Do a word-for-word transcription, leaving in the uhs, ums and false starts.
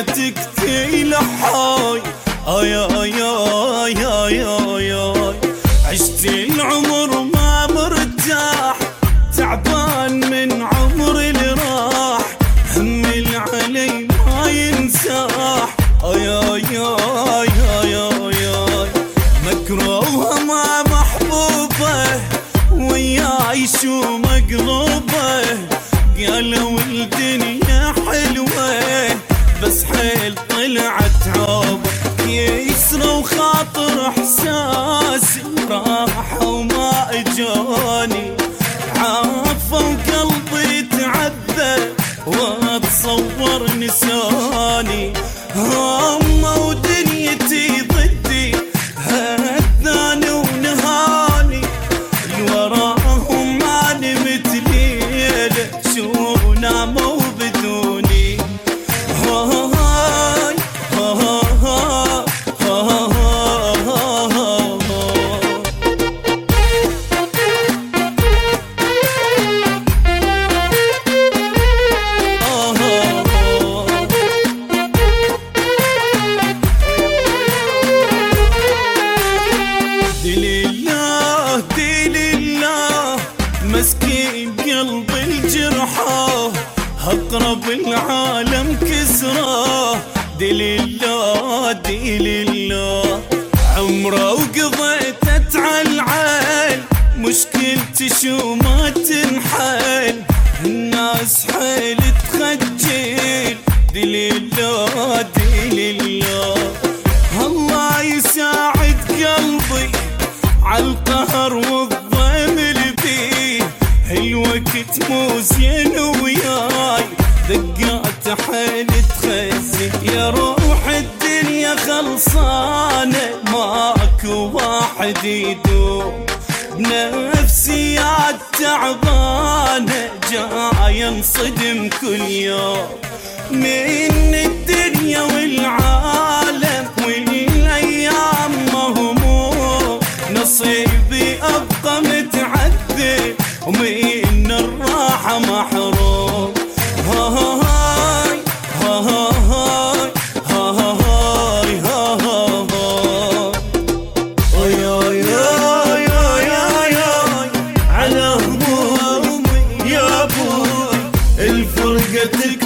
فرقتك تلحاي. آي آي آي آي آي آي عشت العمر ما مرتاح، تعبان من عمري اللي راح، همي علي ما ينساح. آي آي آي آي آي آي مكروهة ما محبوبة، وياي شو مقلوبة، قالوا الدنيا حلوة بس حيل طلعت عوبة. يسرى وخاطر احساسي راح وما اجاني، عافى وقلبي تعذب واتصور نساني، هامة ودنيتي ضدي هداني ونهاني، الوراهم ما نمت ليلة شو ناموا بدوني. هاي هاي مسكين قلب الجرحى أقرب العالم كسراه، دي لله دي لله عمره وقضيت اتعلعل، مشكلتي شو ما تنحل، الناس حيل تخجل، دي لله دي لله الله يساعد قلبي عالقهر والضيم اللي فيه، الوقت مو زين وياي دقات حيل تخزي، يا روح الدنيا خلصانة ماكو واحد يدوم، بنفسيات تعبانة جاي انصدم كل يوم، من الدنيا والعالم والايام مهموم، نصيبي ابقى متعذب ومن الراحة محروم. هاي هاي هاي هاي هاي على همومي يا ابوي، الفرقة